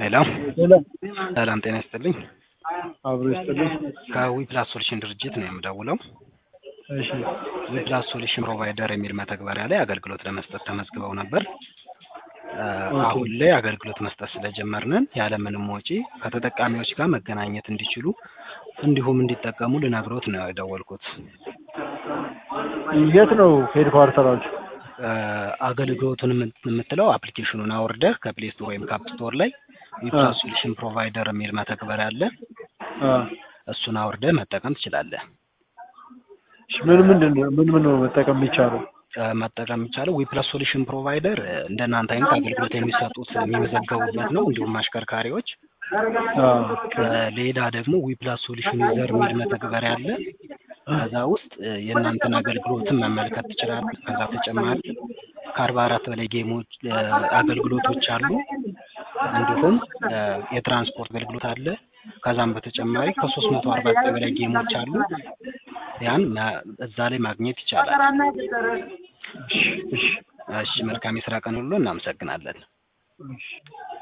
ሄሎ ሰላም ጤና ይስጥልኝ። አብሮ ይስጥልኝ። ከዊፕላስ ሶሉሽን ድርጅት ነው የምደውለው። እሺ ዊፕላስ ሶሉሽን ፕሮቫይደር የሚል መተግበሪያ ላይ አገልግሎት ለመስጠት ተመዝግበው ነበር። አሁን ላይ አገልግሎት መስጠት ስለጀመርን ያለምንም ወጪ ከተጠቃሚዎች ጋር መገናኘት እንዲችሉ እንዲሁም እንዲጠቀሙ ልነግሮት ነው የደወልኩት። የት ነው ሄድኳርተራችሁ? አገልግሎቱን የምትለው አፕሊኬሽኑን አውርደህ ከፕሌይ ስቶር ወይም ከአፕ ስቶር ላይ ዊፕላስ ሶሉሽን ፕሮቫይደር የሚል መተግበሪያ አለ። እሱን አውርደህ መጠቀም ትችላለህ። ምን ነው መጠቀም የሚቻለው? መጠቀም የሚቻለው ዊፕላስ ሶሉሽን ፕሮቫይደር እንደናንተ አይነት አገልግሎት የሚሰጡት የሚመዘገቡበት ነው። እንዲሁም አሽከርካሪዎች ሌላ ደግሞ ዊፕላስ ሶሉሽን ዩዘር የሚል መተግበሪያ አለ። ከዛ ውስጥ የእናንተን አገልግሎትን መመልከት ትችላለህ። ከዛ ተጨማሪ ከ44 በላይ ጌሞች አገልግሎቶች አሉ። እንዲሁም የትራንስፖርት አገልግሎት አለ። ከዛም በተጨማሪ ከ349 በላይ ጌሞች አሉ። ያን እዛ ላይ ማግኘት ይቻላል። እሺ መልካም የስራ ቀን ሁሉ እናመሰግናለን።